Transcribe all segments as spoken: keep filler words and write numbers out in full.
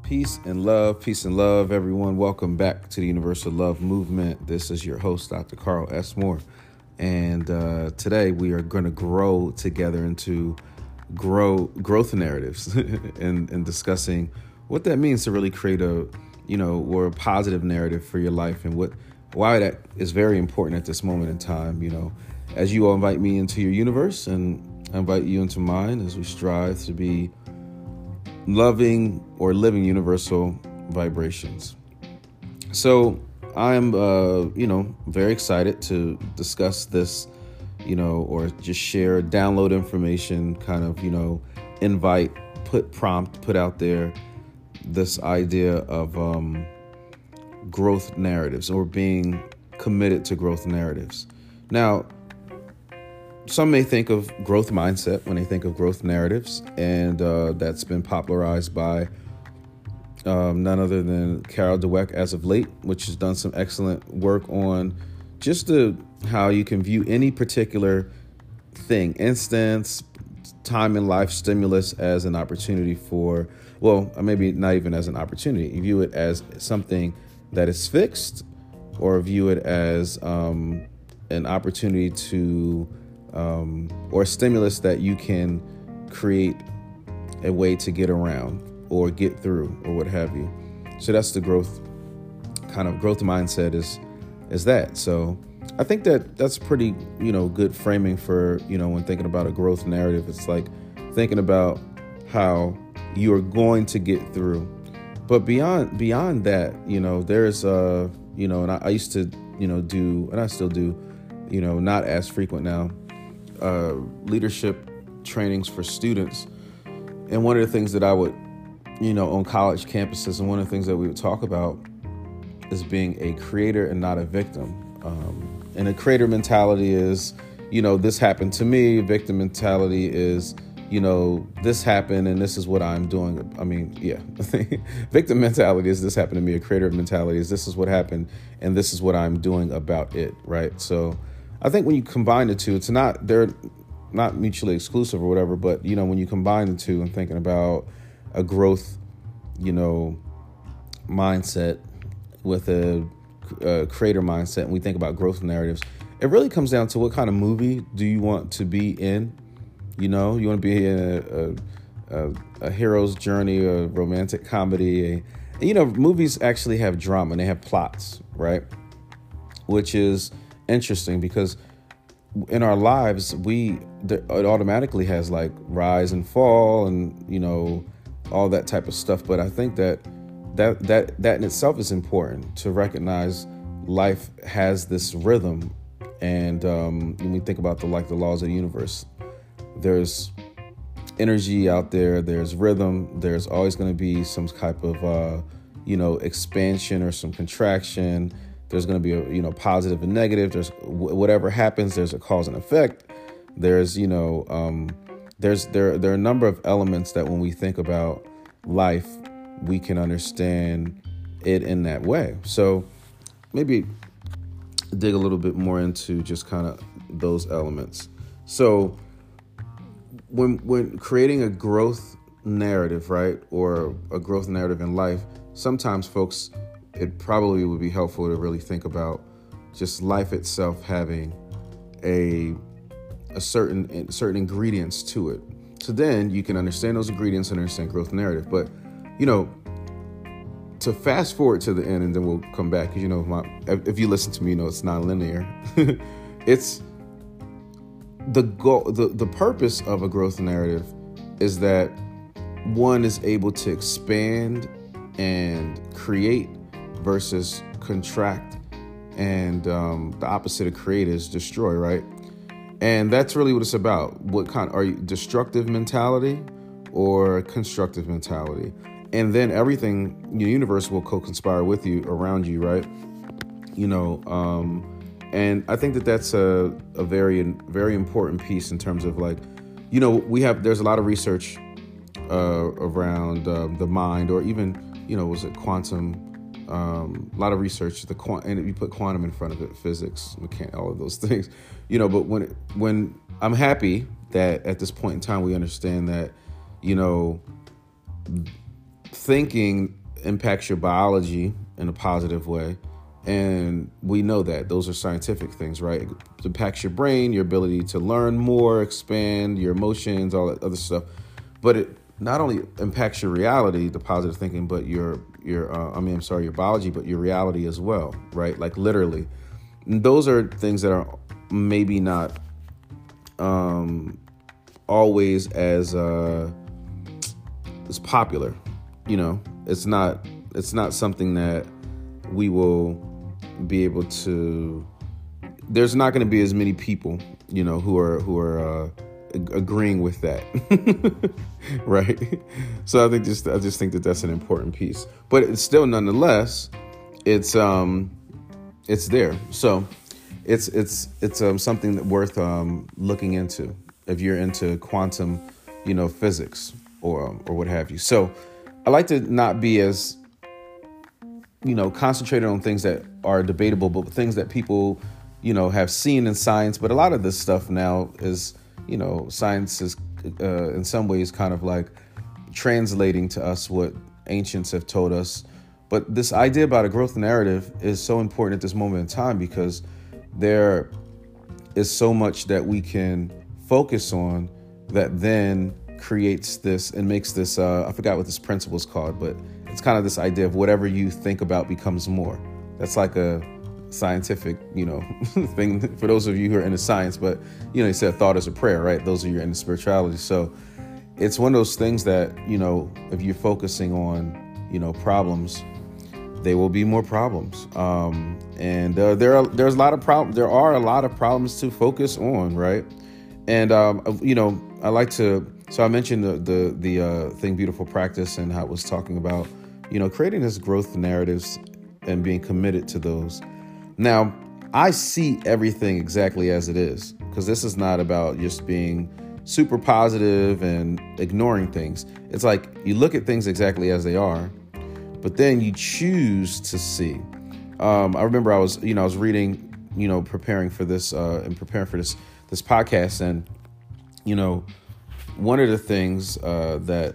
Peace and love, peace and love, everyone. Welcome back to the Universal Love Movement. This is your host, Doctor Carl S. Moore. And uh, today we are going to grow together into grow growth narratives and, and discussing what that means to really create a, you know, or a positive narrative for your life and what why that is very important at this moment in time. You know, as you all invite me into your universe and I invite you into mine as we strive to be loving or living universal vibrations. So I'm, uh, you know, very excited to discuss this, you know, or just share, download information, kind of, you know, invite, put prompt, put out there this idea of um, growth narratives or being committed to growth narratives. Now, some may think of growth mindset when they think of growth narratives, and uh, that's been popularized by um, none other than Carol Dweck as of late, which has done some excellent work on just the, how you can view any particular thing, instance, time in life, stimulus as an opportunity for, well, maybe not even as an opportunity. You view it as something that is fixed, or view it as um, an opportunity to Um, or a stimulus that you can create a way to get around or get through or what have you. So that's the growth kind of growth mindset is is that. So I think that that's pretty, you know, good framing for, you know, when thinking about a growth narrative. It's like thinking about how you are going to get through. But beyond beyond that, you know, there's uh, you know, and I, I used to, you know, do, and I still do, you know, not as frequent now, Uh, leadership trainings for students. And one of the things that I would, you know, on college campuses, and one of the things that we would talk about is being a creator and not a victim. Um, and a creator mentality is, you know, this happened to me. Victim mentality is, you know, this happened and this is what I'm doing. I mean, yeah, victim mentality is this happened to me. A creator mentality is this is what happened and this is what I'm doing about it, right? So I think when you combine the two, it's not, they're not mutually exclusive or whatever, but, you know, when you combine the two and thinking about a growth, you know, mindset with a, a creator mindset, and we think about growth narratives, it really comes down to what kind of movie do you want to be in? You know, you want to be in a, a, a, a hero's journey, a romantic comedy. A, and, you know, movies actually have drama and they have plots, right? Which is interesting because in our lives, we it automatically has like rise and fall and, you know, all that type of stuff. But I think that that that that in itself is important to recognize. Life has this rhythm, and um, when we think about the like the laws of the universe, there's energy out there, there's rhythm, there's always going to be some type of uh, you know expansion or some contraction. There's going to be a, you know, positive and negative. There's w- whatever happens, there's a cause and effect. There's, you know, um, there's there there are a number of elements that when we think about life, we can understand it in that way. So maybe dig a little bit more into just kind of those elements. So when when creating a growth narrative, right, or a growth narrative in life, sometimes folks, it probably would be helpful to really think about just life itself having a a certain certain ingredients to it. So then you can understand those ingredients and understand growth narrative. But, you know, to fast forward to the end, and then we'll come back, because, you know, my, if you listen to me, you know it's non-linear. It's the goal, the, the purpose of a growth narrative is that one is able to expand and create versus contract, and um, the opposite of create is destroy, right? And that's really what it's about. What kind are you, destructive mentality or constructive mentality? And then everything, the universe will co-conspire with you, around you, right? You know, um, and I think that that's a, a very, very important piece in terms of like, you know, we have, there's a lot of research uh, around uh, the mind, or even, you know, was it quantum? Um, a lot of research, the quant, and you put quantum in front of it, physics, mechan- all of those things, you know. But when when I'm happy that at this point in time we understand that, you know, thinking impacts your biology in a positive way. And we know that those are scientific things, right? It impacts your brain, your ability to learn more, expand your emotions, all that other stuff. But it not only impacts your reality, the positive thinking, but your, your, uh, I mean, I'm sorry, your biology, but your reality as well, right? Like literally. And those are things that are maybe not um, always as, uh, as popular, you know, it's not, it's not something that we will be able to, there's not going to be as many people, you know, who are, who are, uh, agreeing with that. Right. So I think just, I just think that that's an important piece, but it's still, nonetheless, it's, um, it's there. So it's, it's, it's, um, something that worth, um, looking into if you're into quantum, you know, physics or, um, or what have you. So I like to not be as, you know, concentrated on things that are debatable, but things that people, you know, have seen in science. But a lot of this stuff now is, you know, science is uh, in some ways kind of like translating to us what ancients have told us. But this idea about a growth narrative is so important at this moment in time because there is so much that we can focus on that then creates this and makes this, uh, I forgot what this principle is called, but it's kind of this idea of whatever you think about becomes more. That's like a scientific, you know, thing for those of you who are into science, but, you know, they said thought is a prayer, right? Those of you into spirituality. So it's one of those things that, you know, if you're focusing on, you know, problems, there will be more problems. Um, and uh, there are, there's a lot of problems. There are a lot of problems to focus on, right? And, um, you know, I like to, so I mentioned the, the, the uh, thing, Beautiful Practice, and how it was talking about, you know, creating this growth narratives and being committed to those. Now, I see everything exactly as it is, because this is not about just being super positive and ignoring things. It's like you look at things exactly as they are, but then you choose to see. Um, I remember I was, you know, I was reading, you know, preparing for this uh, and preparing for this this podcast, and you know, one of the things uh, that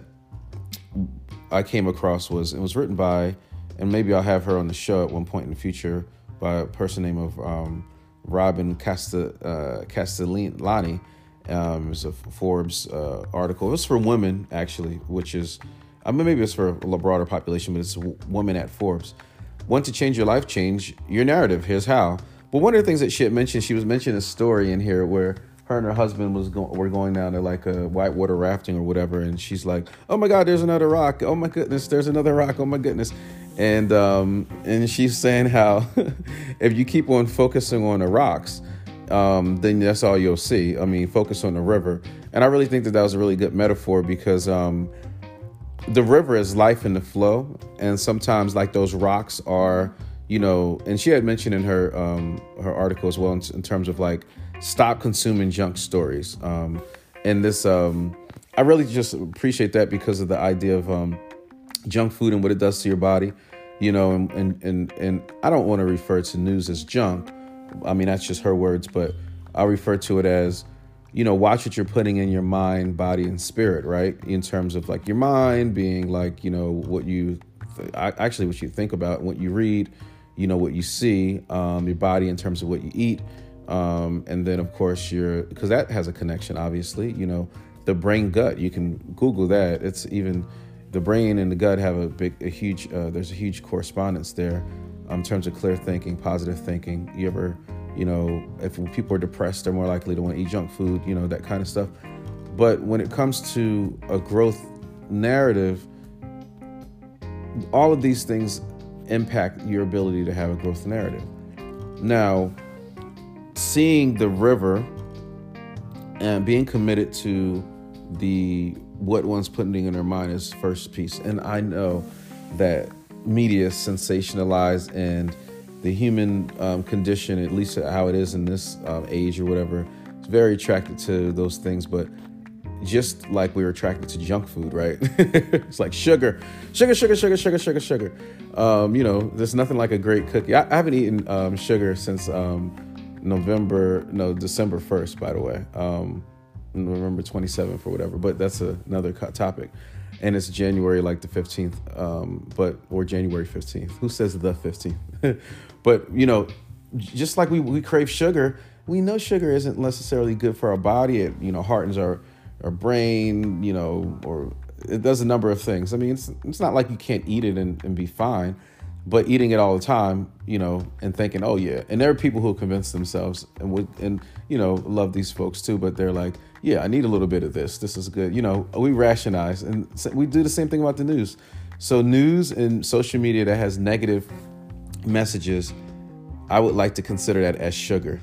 I came across was it was written by, and maybe I'll have her on the show at one point in the future, by a person named of um, Robin Casta, uh, Castellani. Um, it was a Forbes uh, article. It was for women, actually, which is, I mean, maybe it's for a broader population, but it's women at Forbes. Want to change your life? Change your narrative. Here's how. But one of the things that she had mentioned, she was mentioning a story in here where her and her husband was go- were going down to like a whitewater rafting or whatever, and she's like, "Oh my God, there's another rock! Oh my goodness, there's another rock! Oh my goodness!" And um, and she's saying how if you keep on focusing on the rocks, um, then that's all you'll see. I mean, focus on the river. And I really think that that was a really good metaphor because um, the river is life in the flow, and sometimes like those rocks are, you know. And she had mentioned in her um, her article as well in, in terms of like, stop consuming junk stories. Um, and this, um, I really just appreciate that because of the idea of um, junk food and what it does to your body, you know, and, and, and, and I don't want to refer to news as junk. I mean, that's just her words, but I refer to it as, you know, watch what you're putting in your mind, body, and spirit, right? In terms of like your mind being like, you know, what you, th- actually what you think about, what you read, you know, what you see, um, your body in terms of what you eat. Um, and then, of course, your, because that has a connection, obviously, you know, the brain gut, you can Google that. It's even the brain and the gut have a big, a huge, uh, there's a huge correspondence there um, in terms of clear thinking, positive thinking. You ever, you know, if people are depressed, they're more likely to want to eat junk food, you know, that kind of stuff. But when it comes to a growth narrative, all of these things impact your ability to have a growth narrative. Now, seeing the river and being committed to the what one's putting in their mind is first piece. And I know that media is sensationalized, and the human um, condition, at least how it is in this um, age or whatever, is very attracted to those things. But just like we were attracted to junk food, right? It's like sugar, sugar, sugar, sugar, sugar, sugar, sugar. Um, you know, there's nothing like a great cookie. I, I haven't eaten um, sugar since um, November, no, December first, by the way. Um, November twenty-seventh or whatever, but that's a, another topic. And it's January like the fifteenth, um, but or January fifteenth. Who says the fifteenth? But, you know, just like we, we crave sugar, we know sugar isn't necessarily good for our body. It, you know, hardens our, our brain, you know, or it does a number of things. I mean, it's it's not like you can't eat it and, and be fine, but eating it all the time, you know, and thinking, oh, yeah. And there are people who convince themselves and would, and, you know, love these folks, too. But they're like, yeah, I need a little bit of this. This is good. You know, we rationalize, and we do the same thing about the news. So news and social media that has negative messages, I would like to consider that as sugar.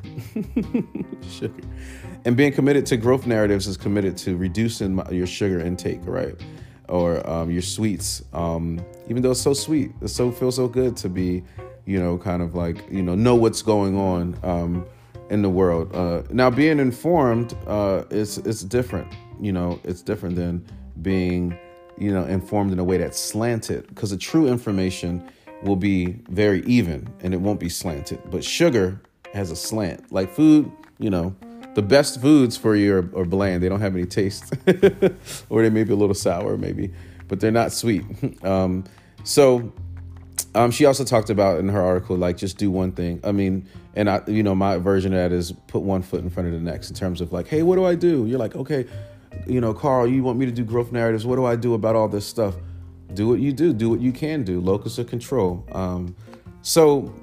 Sugar. And being committed to growth narratives is committed to reducing my, your sugar intake, right? Or um, your sweets, um, even though it's so sweet, it so feels so good to be, you know, kind of like, you know, know what's going on um, in the world. Uh, now, being informed uh, is it's different. You know, it's different than being, you know, informed in a way that's slanted, because the true information will be very even and it won't be slanted. But sugar has a slant. Like food, you know, the best foods for you are, are bland. They don't have any taste, or they may be a little sour, maybe, but they're not sweet. Um, so um, she also talked about in her article, like, just do one thing. I mean, and I, you know, my version of that is put one foot in front of the next in terms of like, hey, what do I do? You're like, okay, you know, Carl, you want me to do growth narratives. What do I do about all this stuff? Do what you do. Do what you can do. Locus of control. Um, so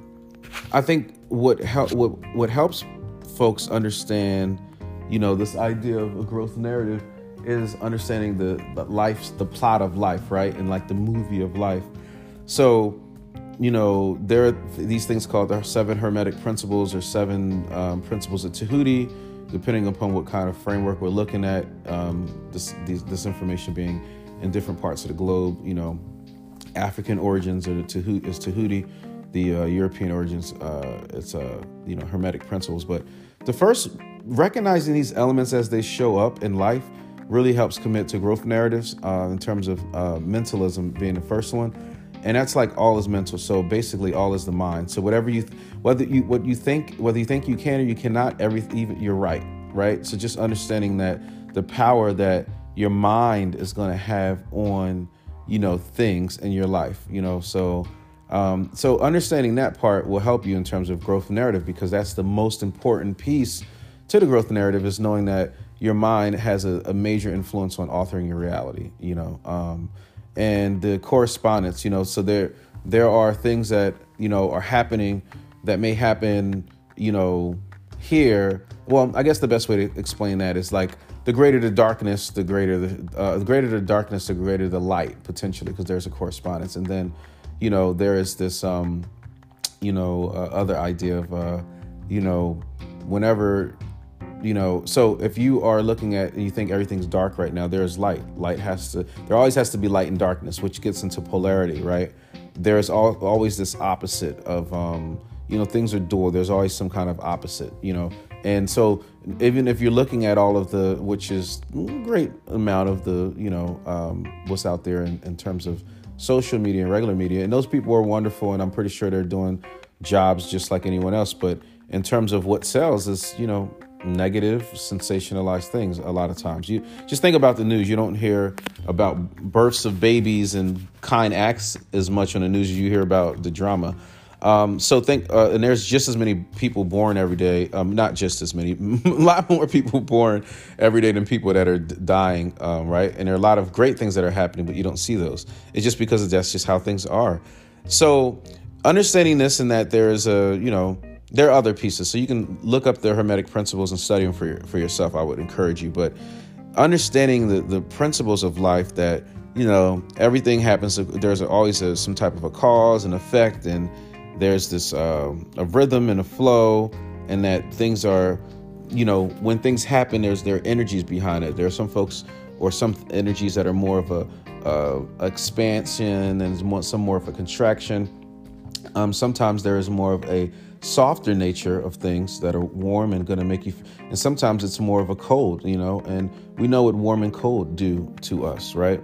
I think what help what what helps folks understand, you know, this idea of a growth narrative is understanding the, the life, the plot of life, right? And like the movie of life. So, you know, there are these things called the seven hermetic principles or seven um, principles of Tahuti, depending upon what kind of framework we're looking at, um, this, these, this information being in different parts of the globe. You know, African origins are the Tahuti, is Tahuti, the uh, European origins, uh, it's, uh, you know, hermetic principles. But the first, recognizing these elements as they show up in life really helps commit to growth narratives uh, in terms of uh, mentalism being the first one. And that's like all is mental. So basically all is the mind. So whatever you, th- whether you, what you think, whether you think you can or you cannot, everything, even you're right. Right. So just understanding that the power that your mind is going to have on, you know, things in your life, you know, so Um, so understanding that part will help you in terms of growth narrative, because that's the most important piece to the growth narrative, is knowing that your mind has a, a major influence on authoring your reality, you know, um, and the correspondence, you know, so there, there are things that, you know, are happening that may happen, you know, here. Well, I guess the best way to explain that is like the greater the darkness, the greater the, uh, the greater the darkness, the greater the light potentially, because there's a correspondence. And then, you know, there is this, um, you know, uh, other idea of, uh, you know, whenever, you know, so if you are looking at, and you think everything's dark right now, there's light. Light has to, there always has to be light and darkness, which gets into polarity, right? There's al- always this opposite of, um, you know, things are dual. There's always some kind of opposite, you know. And so even if you're looking at all of the, which is a great amount of the, you know, um, what's out there in, in terms of social media and regular media, and those people are wonderful, and I'm pretty sure they're doing jobs just like anyone else. But in terms of what sells is, you know, negative, sensationalized things a lot of times. You just think about the news. You don't hear about births of babies and kind acts as much on the news as you hear about the drama. Um, so think, uh, and there's just as many people born every day, um, not just as many, a lot more people born every day than people that are d- dying, um, right? And there are a lot of great things that are happening, but you don't see those. It's just because that's just how things are. So understanding this, and that there is a, you know, there are other pieces. So you can look up the Hermetic principles and study them for your, for yourself. I would encourage you, but understanding the, the principles of life, that, you know, everything happens. There's always a, some type of a cause and effect, and there's this uh, a rhythm and a flow, and that things are, you know, when things happen, there's there are energies behind it. There are some folks or some energies that are more of a uh, expansion, and more, some more of a contraction. Um, sometimes there is more of a softer nature of things that are warm and going to make you, and sometimes it's more of a cold, you know, and we know what warm and cold do to us, right?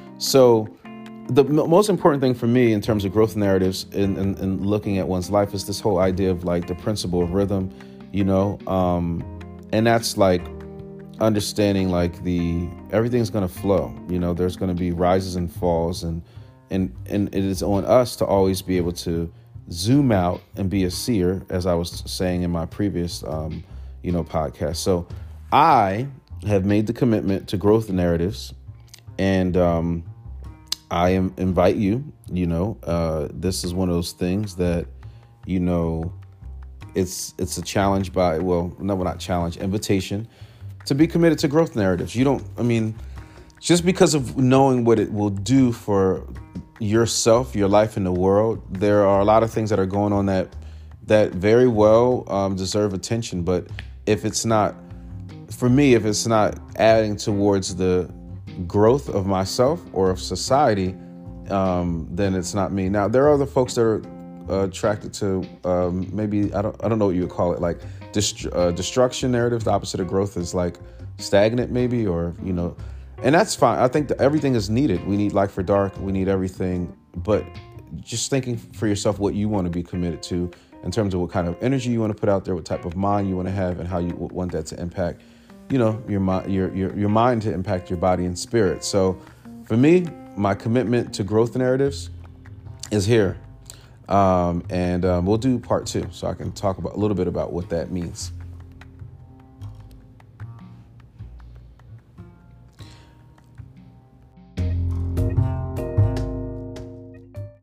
So the m- most important thing for me in terms of growth narratives and, and, and looking at one's life is this whole idea of like the principle of rhythm, you know, um, and that's like understanding like the everything's going to flow. You know, there's going to be rises and falls, and and and it is on us to always be able to zoom out and be a seer, as I was saying in my previous um, you know podcast. So I have made the commitment to growth narratives, and um, I am invite you. You know, uh, this is one of those things that you know it's it's a challenge by well, no, not challenge, invitation to be committed to growth narratives. You don't, I mean, just because of knowing what it will do for yourself, your life in the world, there are a lot of things that are going on that that very well um, deserve attention. But if it's not, for me, if it's not adding towards the growth of myself or of society, um, then it's not me. Now, there are other folks that are uh, attracted to um, maybe, I don't I don't know what you would call it, like dist- uh, destruction narratives. The opposite of growth is like stagnant maybe, or, you know, and that's fine. I think that everything is needed. We need light for dark. We need everything. But just thinking for yourself what you want to be committed to in terms of what kind of energy you want to put out there, what type of mind you want to have, and how you want that to impact, you know, your mind, your, your, your mind to impact your body and spirit. So for me, my commitment to growth narratives is here. Um, and um, we'll do part two so I can talk about a little bit about what that means.